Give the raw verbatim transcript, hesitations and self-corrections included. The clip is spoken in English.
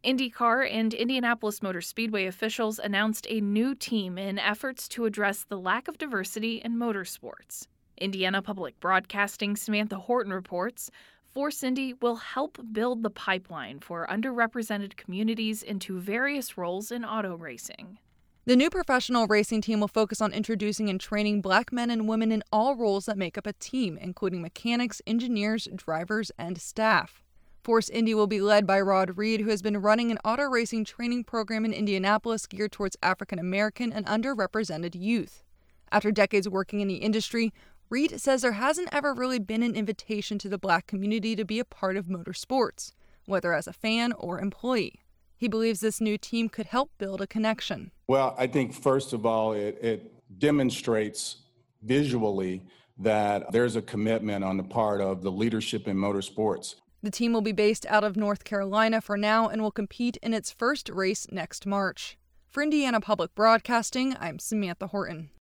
IndyCar and Indianapolis Motor Speedway officials announced a new team in efforts to address the lack of diversity in motorsports. Indiana Public Broadcasting's Samantha Horton reports Force Indy will help build the pipeline for underrepresented communities into various roles in auto racing. The new professional racing team will focus on introducing and training black men and women in all roles that make up a team, including mechanics, engineers, drivers, and staff. Force Indy will be led by Rod Reed, who has been running an auto racing training program in Indianapolis geared towards African American and underrepresented youth. After decades working in the industry, Reed says there hasn't ever really been an invitation to the black community to be a part of motorsports, whether as a fan or employee. He believes this new team could help build a connection. Well, I think, first of all, it, it demonstrates visually that there's a commitment on the part of the leadership in motorsports. The team will be based out of North Carolina for now and will compete in its first race next March. For Indiana Public Broadcasting, I'm Samantha Horton.